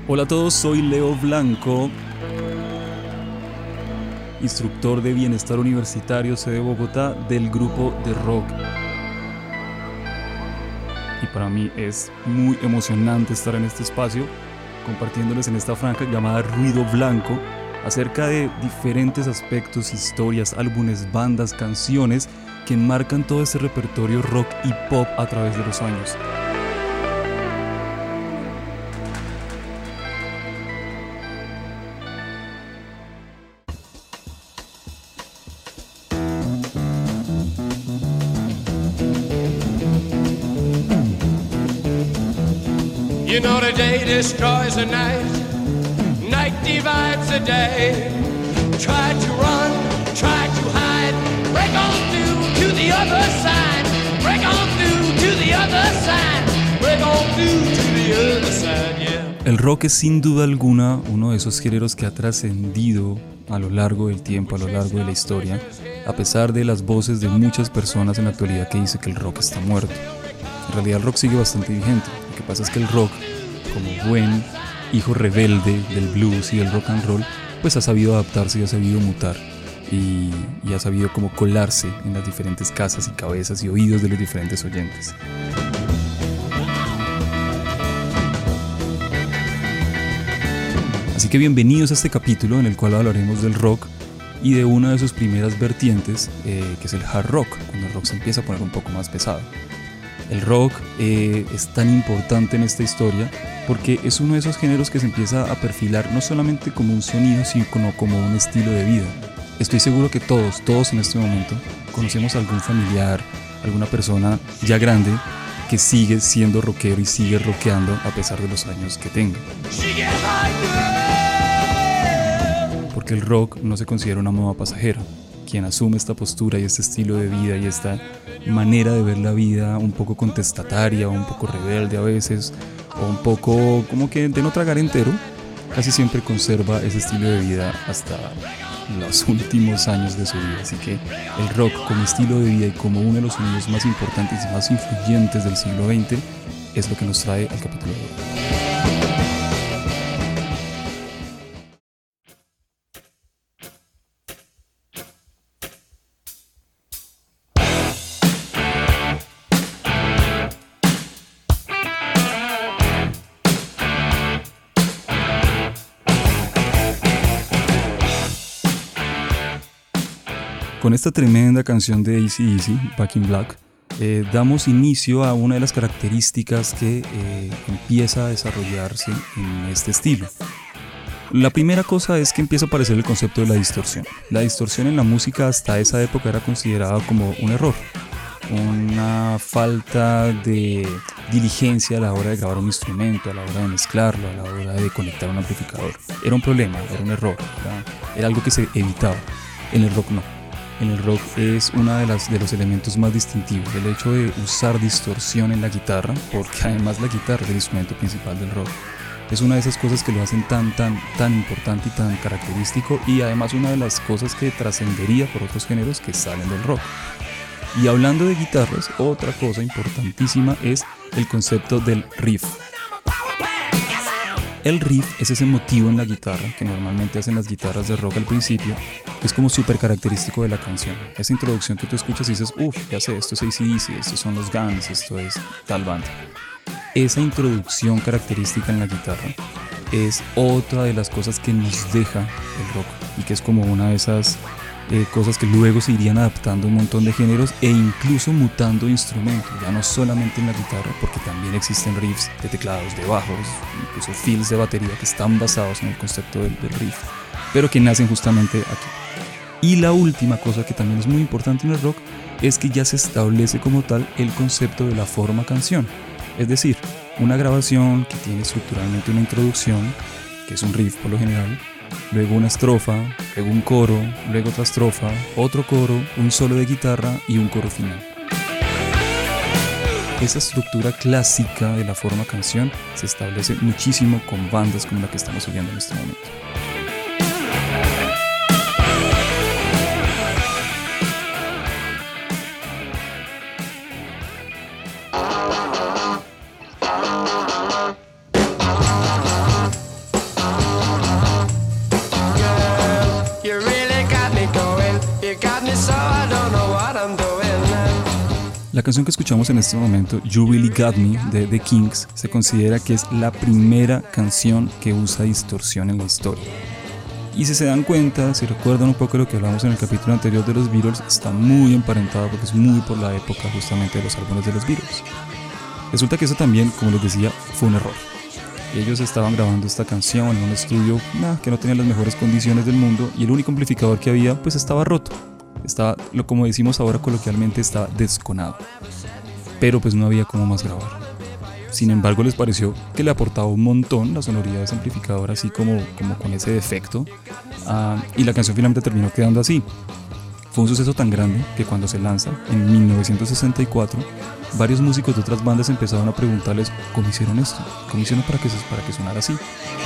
Hola a todos, soy Leo Blanco, instructor de Bienestar Universitario sede Bogotá del grupo de rock. Y para mí es muy emocionante estar en este espacio compartiéndoles en esta franja llamada Ruido Blanco acerca de diferentes aspectos, historias, álbumes, bandas, canciones que enmarcan todo este repertorio rock y pop a través de los años. You know the day destroys the night, night divides the day. Try to run, try to hide, break on through to the other side, break on through to the other side, break on through to the other side, yeah. El rock es sin duda alguna uno de esos géneros que ha trascendido a lo largo del tiempo, a lo largo de la historia, a pesar de las voces de muchas personas en la actualidad que dicen que el rock está muerto. En realidad el rock sigue bastante vigente. Lo que pasa es que el rock, como buen hijo rebelde del blues y del rock and roll, pues ha sabido adaptarse y ha sabido mutar y ha sabido como colarse en las diferentes casas y cabezas y oídos de los diferentes oyentes. Así que bienvenidos a este capítulo en el cual hablaremos del rock y de una de sus primeras vertientes, que es el hard rock, cuando el rock se empieza a poner un poco más pesado. El rock es tan importante en esta historia porque es uno de esos géneros que se empieza a perfilar no solamente como un sonido, sino como un estilo de vida. Estoy seguro que todos en este momento conocemos a algún familiar, alguna persona ya grande que sigue siendo rockero y sigue rockeando a pesar de los años que tenga. Porque el rock no se considera una moda pasajera. Quien asume esta postura y este estilo de vida y esta manera de ver la vida un poco contestataria o un poco rebelde a veces o un poco como que de no tragar entero, casi siempre conserva ese estilo de vida hasta los últimos años de su vida. Así que el rock como estilo de vida y como uno de los sonidos más importantes y más influyentes del siglo XX es lo que nos trae al capítulo de hoy. Con esta tremenda canción de AC/DC, Back in Black, damos inicio a una de las características que empieza a desarrollarse en este estilo. La primera cosa es que empieza a aparecer el concepto de la distorsión. La distorsión en la música hasta esa época era considerada como un error, una falta de diligencia a la hora de grabar un instrumento, a la hora de mezclarlo, a la hora de conectar un amplificador. Era un problema, era un error, era algo que se evitaba. En el rock no. En el rock es uno de los elementos más distintivos, el hecho de usar distorsión en la guitarra, porque además la guitarra es el instrumento principal del rock. Es una de esas cosas que lo hacen tan importante y tan característico, y además una de las cosas que trascendería por otros géneros que salen del rock. Y hablando de guitarras, otra cosa importantísima es el concepto del riff. El riff es ese motivo en la guitarra que normalmente hacen las guitarras de rock al principio, que es como súper característico de la canción. Esa introducción que tú escuchas y dices, ya sé, esto es AC/DC, estos son los Guns, esto es tal banda. Esa introducción característica en la guitarra es otra de las cosas que nos deja el rock y que es como una de esas cosas que luego se irían adaptando a un montón de géneros e incluso mutando instrumentos, ya no solamente en la guitarra, porque también existen riffs de teclados, de bajos, incluso fills de batería que están basados en el concepto del riff, pero que nacen justamente aquí. Y la última cosa que también es muy importante en el rock es que ya se establece como tal el concepto de la forma canción, es decir, una grabación que tiene estructuralmente una introducción, que es un riff por lo general, luego una estrofa, luego un coro, luego otra estrofa, otro coro, un solo de guitarra y un coro final. Esa estructura clásica de la forma canción se establece muchísimo con bandas como la que estamos oyendo en este momento. La canción que escuchamos en este momento, You Really Got Me, de The Kinks, se considera que es la primera canción que usa distorsión en la historia. Y si se dan cuenta, si recuerdan un poco lo que hablamos en el capítulo anterior de los Beatles, está muy emparentada porque es muy por la época justamente de los álbumes de los Beatles. Resulta que eso también, como les decía, fue un error. Ellos estaban grabando esta canción en un estudio que no tenía las mejores condiciones del mundo y el único amplificador que había pues estaba roto. Estaba, como decimos ahora coloquialmente, estaba desconado. Pero pues no había cómo más grabar. Sin embargo, les pareció que le aportaba un montón la sonoridad de ese amplificador, así como con ese defecto. Y la canción finalmente terminó quedando así. Fue un suceso tan grande que cuando se lanza, en 1964, varios músicos de otras bandas empezaron a preguntarles cómo hicieron esto, cómo hicieron para que sonara así.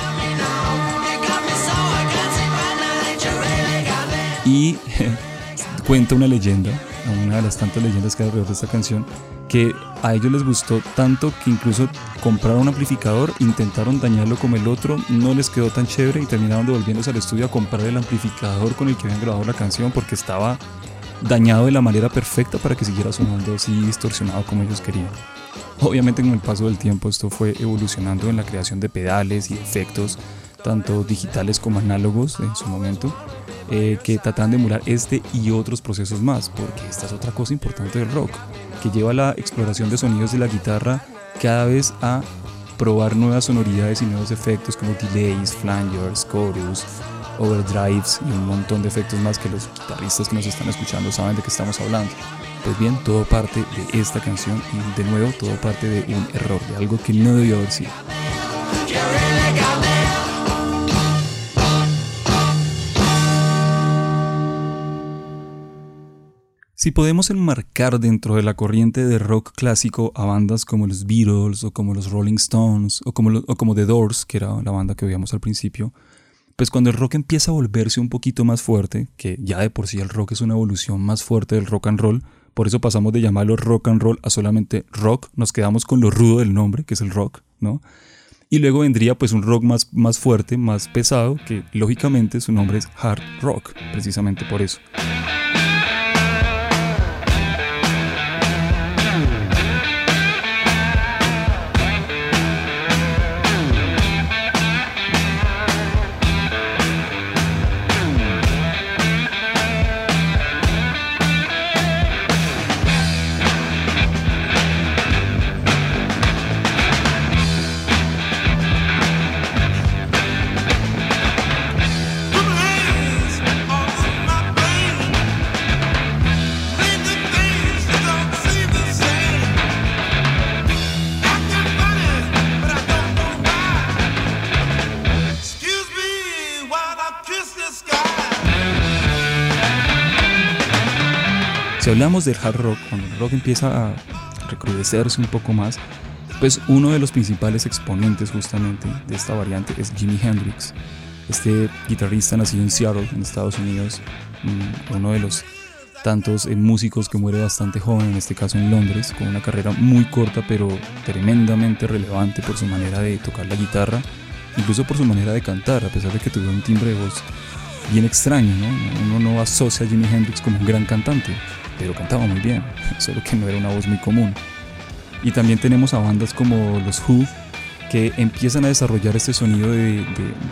Y cuenta una leyenda, una de las tantas leyendas que hay alrededor de esta canción, que a ellos les gustó tanto que incluso compraron un amplificador, intentaron dañarlo como el otro, no les quedó tan chévere y terminaron devolviéndose al estudio a comprar el amplificador con el que habían grabado la canción porque estaba dañado de la manera perfecta para que siguiera sonando así distorsionado como ellos querían. Obviamente con el paso del tiempo esto fue evolucionando en la creación de pedales y efectos, tanto digitales como análogos en su momento, que tratan de emular este y otros procesos más, porque esta es otra cosa importante del rock, que lleva la exploración de sonidos de la guitarra cada vez a probar nuevas sonoridades y nuevos efectos como delays, flangers, chorus, overdrives y un montón de efectos más que los guitarristas que nos están escuchando saben de qué estamos hablando. Pues bien, todo parte de esta canción y de nuevo todo parte de un error, de algo que no debió haber sido. Si podemos enmarcar dentro de la corriente de rock clásico a bandas como los Beatles o como los Rolling Stones o como The Doors, que era la banda que veíamos al principio, pues cuando el rock empieza a volverse un poquito más fuerte, que ya de por sí el rock es una evolución más fuerte del rock and roll, por eso pasamos de llamarlo rock and roll a solamente rock, nos quedamos con lo rudo del nombre, que es el rock, ¿no? Y luego vendría pues un rock más fuerte, más pesado, que lógicamente su nombre es hard rock, precisamente por eso. Si hablamos del hard rock, cuando el rock empieza a recrudecerse un poco más, pues uno de los principales exponentes justamente de esta variante es Jimi Hendrix, este guitarrista nacido en Seattle, en Estados Unidos, uno de los tantos músicos que muere bastante joven, en este caso en Londres, con una carrera muy corta pero tremendamente relevante por su manera de tocar la guitarra, incluso por su manera de cantar, a pesar de que tuvo un timbre de voz bien extraño, ¿no? Uno no asocia a Jimi Hendrix como un gran cantante, pero cantaba muy bien, solo que no era una voz muy común. Y también tenemos a bandas como los Who, que empiezan a desarrollar este sonido de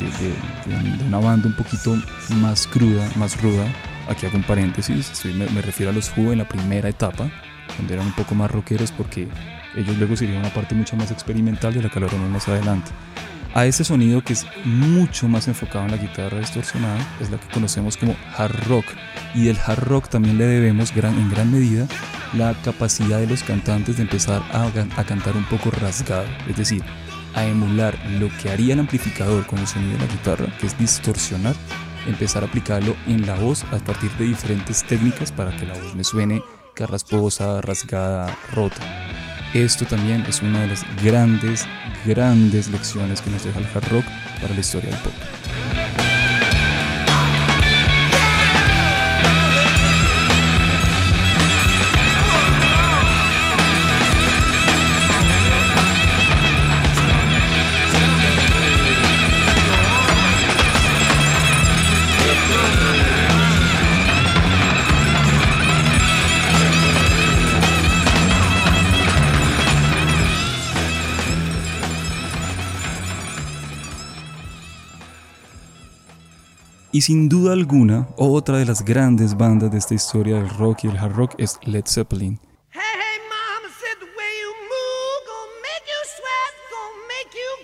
una banda un poquito más cruda, más ruda. Aquí hago un paréntesis, me refiero a los Who en la primera etapa, donde eran un poco más rockeros, porque ellos luego serían una parte mucho más experimental de la que hablaremos más adelante. A ese sonido que es mucho más enfocado en la guitarra distorsionada es la que conocemos como hard rock, y del hard rock también le debemos en gran medida la capacidad de los cantantes de empezar a cantar un poco rasgado, es decir, a emular lo que haría el amplificador con el sonido de la guitarra, que es distorsionar, empezar a aplicarlo en la voz a partir de diferentes técnicas para que la voz me suene carrasposa, rasgada, rota. Esto también es una de las grandes lecciones que nos deja el hard rock para la historia del pop. Y sin duda alguna, otra de las grandes bandas de esta historia del rock y el hard rock es Led Zeppelin. Hey, hey, mama said the way you move gonna make you sweat, gonna make you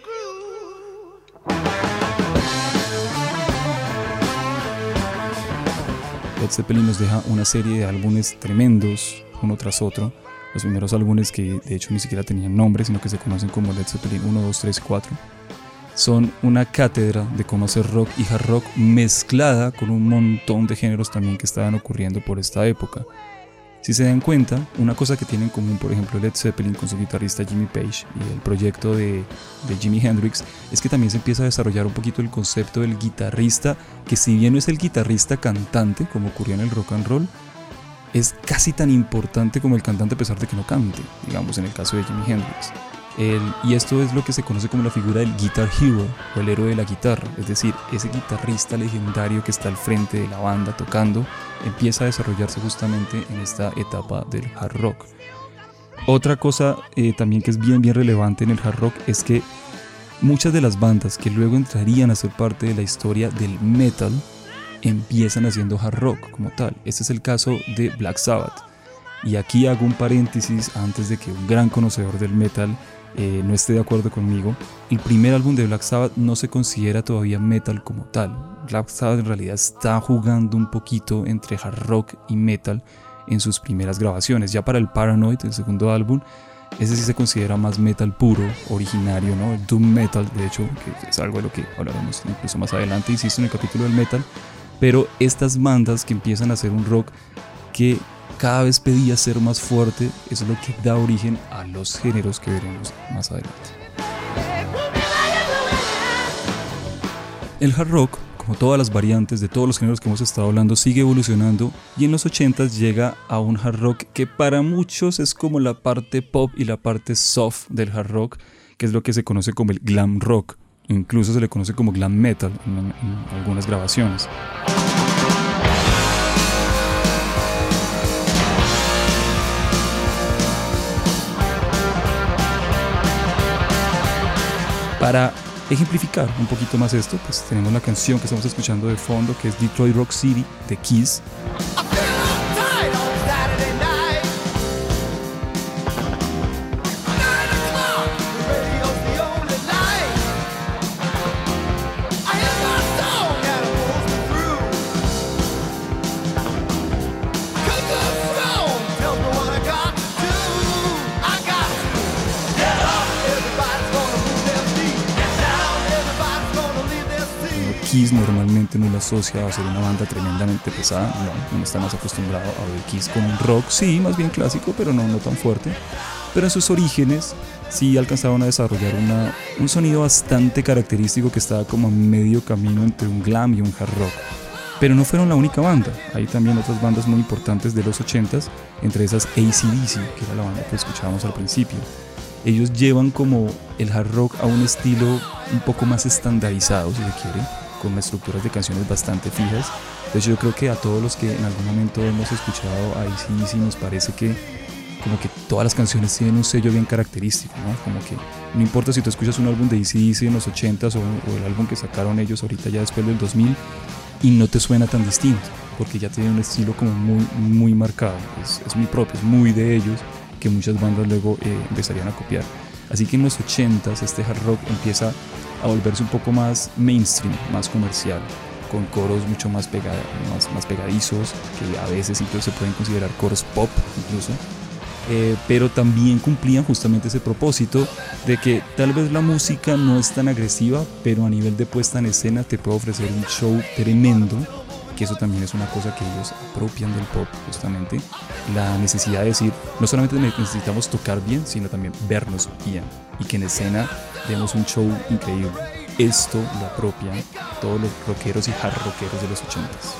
groove. Led Zeppelin nos deja una serie de álbumes tremendos, uno tras otro. Los primeros álbumes que de hecho ni siquiera tenían nombre, sino que se conocen como Led Zeppelin 1, 2, 3, 4. Son una cátedra de cómo hacer rock y hard rock mezclada con un montón de géneros también que estaban ocurriendo por esta época. Si se dan cuenta, una cosa que tienen en común, por ejemplo, Led Zeppelin con su guitarrista Jimmy Page y el proyecto de Jimi Hendrix, es que también se empieza a desarrollar un poquito el concepto del guitarrista, que si bien no es el guitarrista cantante, como ocurrió en el rock and roll, es casi tan importante como el cantante a pesar de que no cante, digamos en el caso de Jimi Hendrix. Y esto es lo que se conoce como la figura del Guitar Hero o el héroe de la guitarra, es decir, ese guitarrista legendario que está al frente de la banda tocando empieza a desarrollarse justamente en esta etapa del hard rock. Otra cosa también que es bien relevante en el hard rock es que muchas de las bandas que luego entrarían a ser parte de la historia del metal empiezan haciendo hard rock como tal. Este es el caso de Black Sabbath. Y aquí hago un paréntesis antes de que un gran conocedor del metal no esté de acuerdo conmigo. El primer álbum de Black Sabbath no se considera todavía metal como tal. Black Sabbath en realidad está jugando un poquito entre hard rock y metal en sus primeras grabaciones. Ya para el Paranoid, el segundo álbum, ese sí se considera más metal puro, originario, ¿no? El doom metal, de hecho, que es algo de lo que hablaremos incluso más adelante, insisto, en el capítulo del metal. Pero estas bandas que empiezan a hacer un rock que cada vez pedía ser más fuerte, eso es lo que da origen a los géneros que veremos más adelante. El hard rock, como todas las variantes de todos los géneros que hemos estado hablando, sigue evolucionando y en los 80s llega a un hard rock que para muchos es como la parte pop y la parte soft del hard rock, que es lo que se conoce como el glam rock. Incluso se le conoce como glam metal en algunas grabaciones. Para ejemplificar un poquito más esto, pues tenemos la canción que estamos escuchando de fondo, que es Detroit Rock City de Kiss. Kiss normalmente no lo asocia a ser una banda tremendamente pesada, no está más acostumbrado a ver Kiss como un rock, sí, más bien clásico, pero no tan fuerte. Pero en sus orígenes sí alcanzaron a desarrollar un sonido bastante característico que estaba como a medio camino entre un glam y un hard rock. Pero no fueron la única banda, hay también otras bandas muy importantes de los 80s, entre esas AC/DC, que era la banda que escuchábamos al principio. Ellos llevan como el hard rock a un estilo un poco más estandarizado, si se quiere, con estructuras de canciones bastante fijas. De hecho, yo creo que a todos los que en algún momento hemos escuchado a AC/DC nos parece que como que todas las canciones tienen un sello bien característico, ¿no? Como que no importa si tú escuchas un álbum de AC/DC en los 80s o el álbum que sacaron ellos ahorita ya después del 2000 y no te suena tan distinto, porque ya tiene un estilo como muy marcado, es muy propio, es muy de ellos, que muchas bandas luego empezarían a copiar. Así que en los 80s este hard rock empieza a volverse un poco más mainstream, más comercial, con coros mucho más pegadizos, que a veces incluso se pueden considerar coros pop incluso, pero también cumplían justamente ese propósito de que tal vez la música no es tan agresiva, pero a nivel de puesta en escena te puede ofrecer un show tremendo, que eso también es una cosa que ellos apropian del pop justamente, la necesidad de decir, no solamente necesitamos tocar bien, sino también vernos bien, y que en escena demos un show increíble. Esto lo apropian todos los rockeros y hard rockeros de los 80s.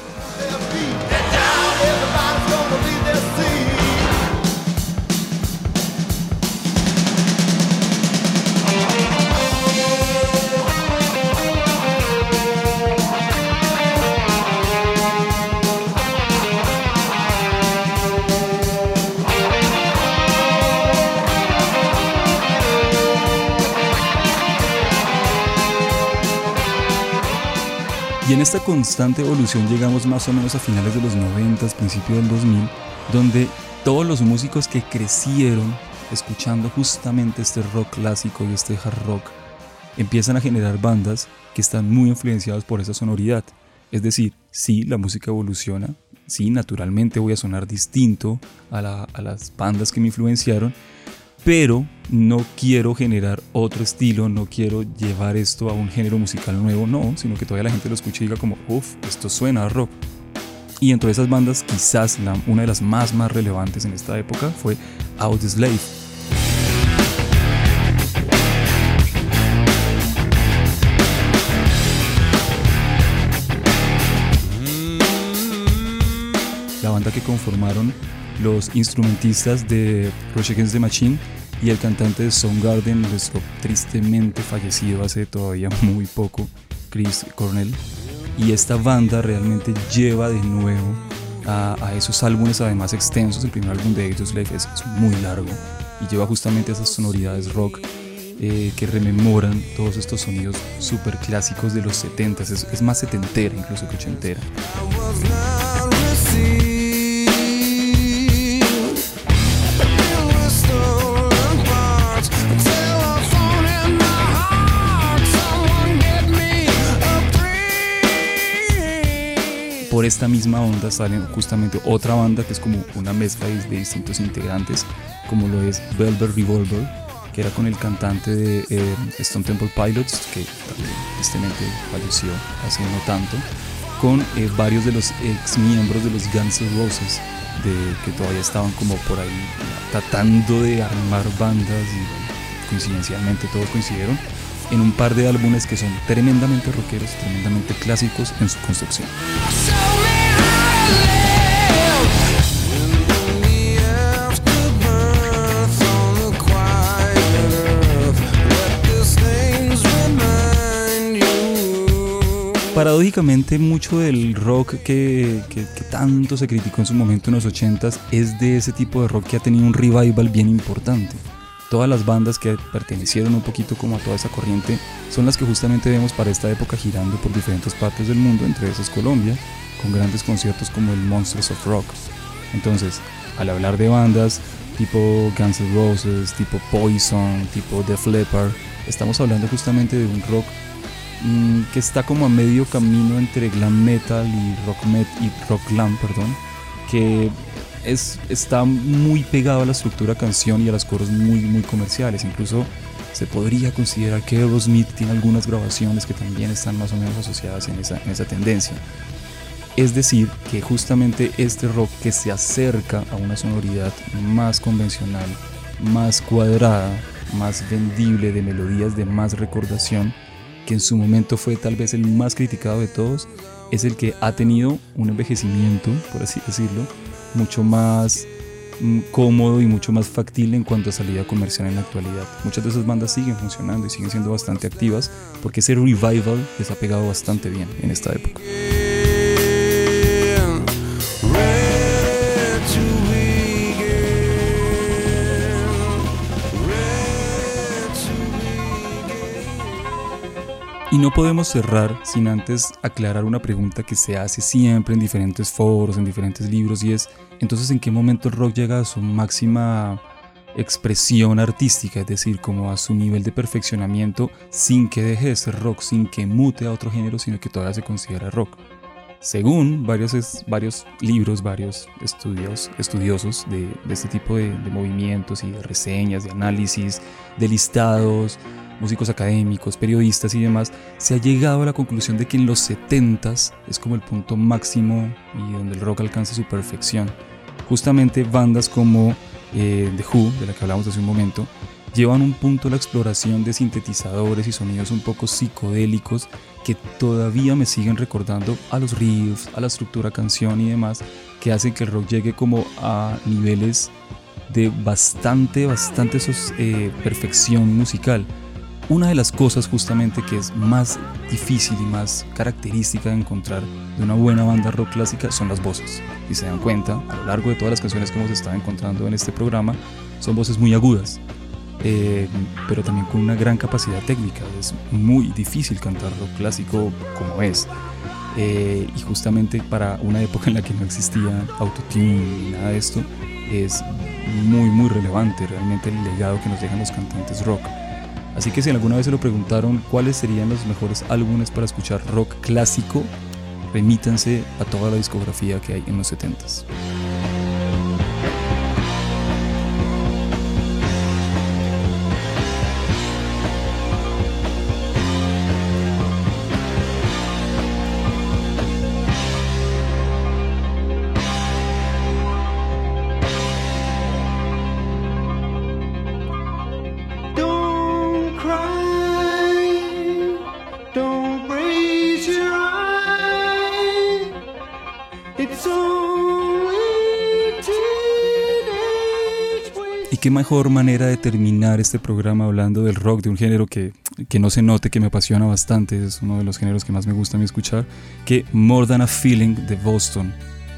Y en esta constante evolución llegamos más o menos a finales de los 90, principios del 2000, donde todos los músicos que crecieron escuchando justamente este rock clásico y este hard rock empiezan a generar bandas que están muy influenciadas por esa sonoridad. Es decir, sí, la música evoluciona, sí, naturalmente voy a sonar distinto a las bandas que me influenciaron, pero no quiero generar otro estilo, no quiero llevar esto a un género musical nuevo, no, sino que todavía la gente lo escuche y diga como, uff, esto suena a rock. Y entre esas bandas, quizás una de las más relevantes en esta época fue Audioslave. La banda que conformaron los instrumentistas de Rage Against the Machine y el cantante de Soundgarden, nuestro tristemente fallecido hace todavía muy poco, Chris Cornell. Y esta banda realmente lleva de nuevo a esos álbumes además extensos. El primer álbum de Audioslave es muy largo y lleva justamente esas sonoridades rock que rememoran todos estos sonidos súper clásicos de los 70s. Es más setentera incluso que ochentera. Por esta misma onda sale justamente otra banda que es como una mezcla de distintos integrantes, como lo es Velvet Revolver, que era con el cantante de Stone Temple Pilots, que también tristemente falleció hace no tanto, con varios de los ex miembros de los Guns N' Roses, que todavía estaban como por ahí tratando de armar bandas y coincidencialmente todos coincidieron en un par de álbumes que son tremendamente rockeros, tremendamente clásicos en su construcción. Paradójicamente, mucho del rock que tanto se criticó en su momento en los 80s es de ese tipo de rock que ha tenido un revival bien importante. Todas las bandas que pertenecieron un poquito como a toda esa corriente son las que justamente vemos para esta época girando por diferentes partes del mundo, entre esas Colombia, con grandes conciertos como el Monsters of Rock. Entonces, al hablar de bandas tipo Guns N' Roses, tipo Poison, tipo Def Leppard, estamos hablando justamente de un rock que está como a medio camino entre glam metal y rock glam, que está muy pegado a la estructura canción y a los coros muy comerciales. Incluso se podría considerar que Aerosmith tiene algunas grabaciones que también están más o menos asociadas en esa tendencia. Es decir, que justamente este rock que se acerca a una sonoridad más convencional, más cuadrada, más vendible, de melodías de más recordación, que en su momento fue tal vez el más criticado de todos, es el que ha tenido un envejecimiento, por así decirlo, mucho más cómodo y mucho más factible en cuanto a salida comercial en la actualidad. Muchas de esas bandas siguen funcionando y siguen siendo bastante activas porque ese revival les ha pegado bastante bien en esta época. Y no podemos cerrar sin antes aclarar una pregunta que se hace siempre en diferentes foros, en diferentes libros, y es, entonces, ¿en qué momento el rock llega a su máxima expresión artística? Es decir, como a su nivel de perfeccionamiento, sin que deje de ser rock, sin que mute a otro género, sino que todavía se considera rock. Según varios libros, varios estudiosos de este tipo de movimientos y de reseñas, de análisis, de listados, músicos académicos, periodistas y demás, se ha llegado a la conclusión de que en los 70s es como el punto máximo y donde el rock alcanza su perfección. Justamente bandas como The Who, de la que hablamos hace un momento, llevan un punto a la exploración de sintetizadores y sonidos un poco psicodélicos que todavía me siguen recordando a los riffs, a la estructura canción y demás, que hacen que el rock llegue como a niveles de bastante perfección musical. Una de las cosas justamente que es más difícil y más característica de encontrar de una buena banda rock clásica son las voces. Si se dan cuenta, a lo largo de todas las canciones que hemos estado encontrando en este programa, son voces muy agudas, pero también con una gran capacidad técnica. Es muy difícil cantar rock clásico como es. y justamente para una época en la que no existía autotune ni nada de esto, es muy muy relevante realmente el legado que nos dejan los cantantes rock. Así que si alguna vez se lo preguntaron cuáles serían los mejores álbumes para escuchar rock clásico, remítanse a toda la discografía que hay en los 70s. Y qué mejor manera de terminar este programa hablando del rock, de un género que no se note, que me apasiona bastante, es uno de los géneros que más me gusta a mí escuchar, que More Than a Feeling de Boston.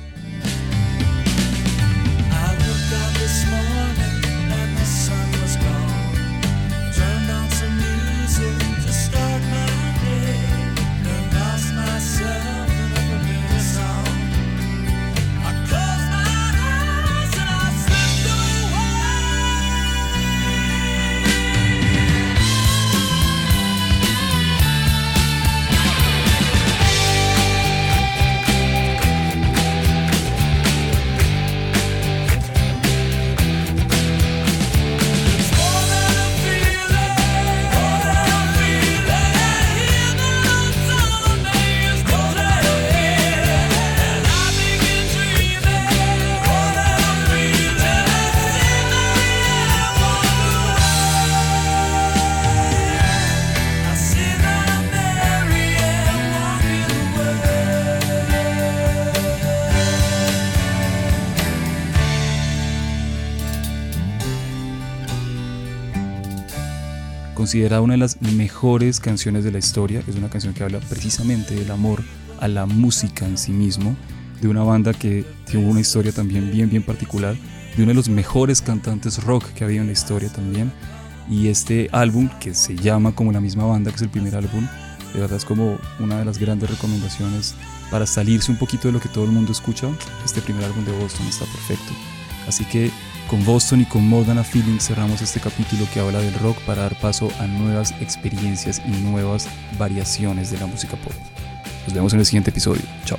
Considerada una de las mejores canciones de la historia, es una canción que habla precisamente del amor a la música en sí mismo, de una banda que tuvo una historia también bien particular, de uno de los mejores cantantes rock que ha habido en la historia también, y este álbum, que se llama como la misma banda, que es el primer álbum, de verdad es como una de las grandes recomendaciones para salirse un poquito de lo que todo el mundo escucha. Este primer álbum de Boston está perfecto, así que con Boston y con More Than a Feeling cerramos este capítulo que habla del rock para dar paso a nuevas experiencias y nuevas variaciones de la música pop. Nos vemos en el siguiente episodio. Chao.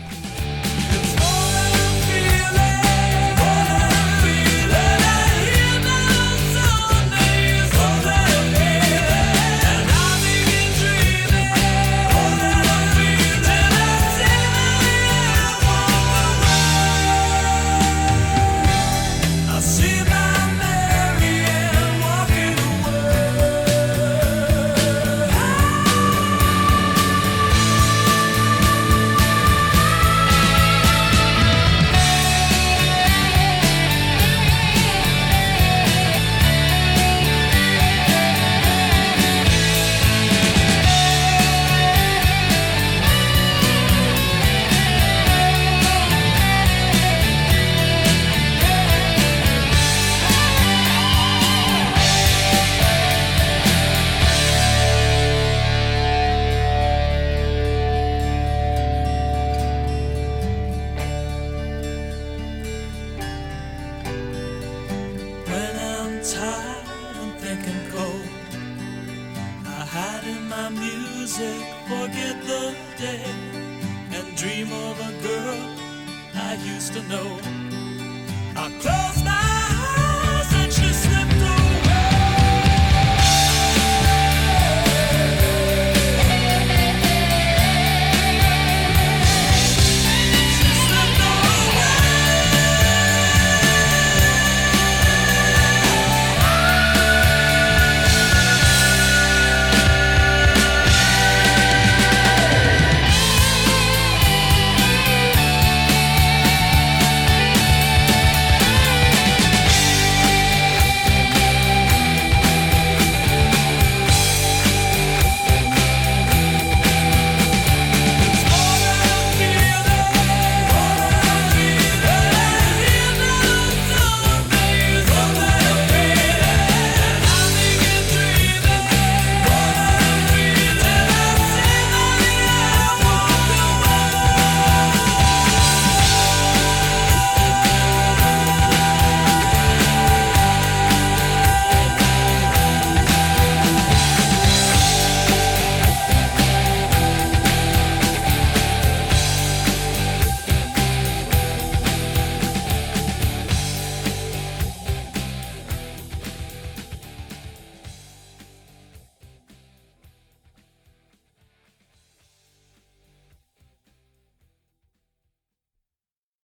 Forget the day and dream of a girl I used to know. I